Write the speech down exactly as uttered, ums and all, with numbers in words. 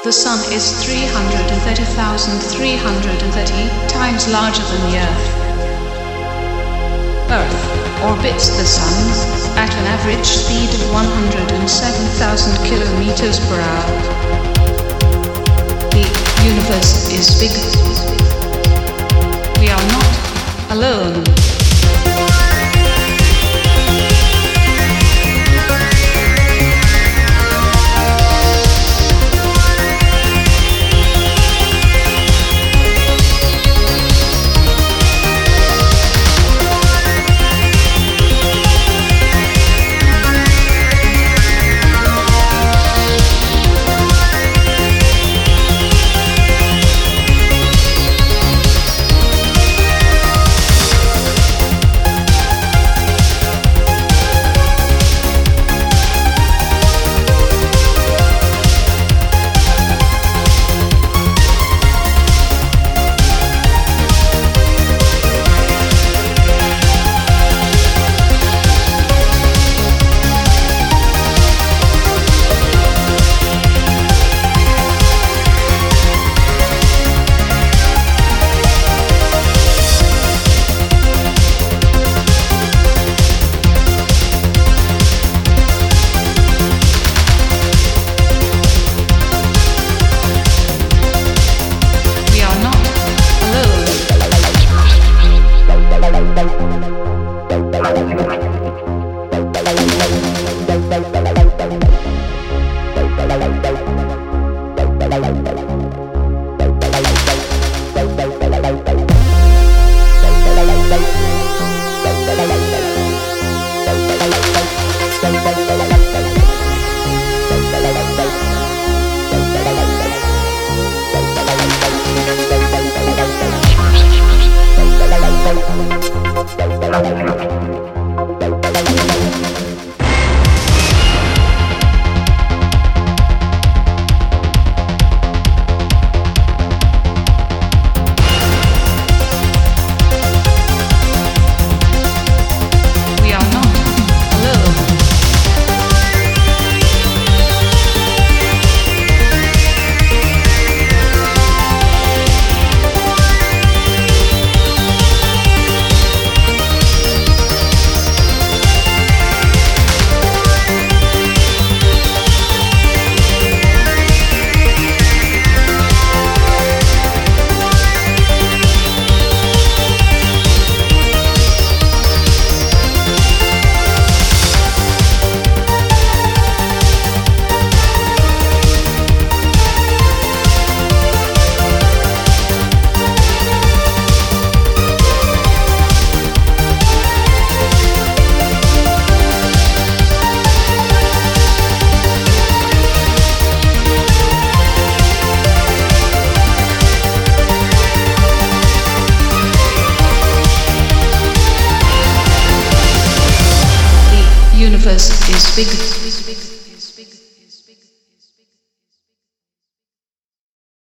The Sun is three hundred thirty thousand three hundred thirty times larger than the Earth. Earth orbits the Sun at an average speed of one hundred seven thousand kilometers per hour. The universe is big. We are not alone. Is big.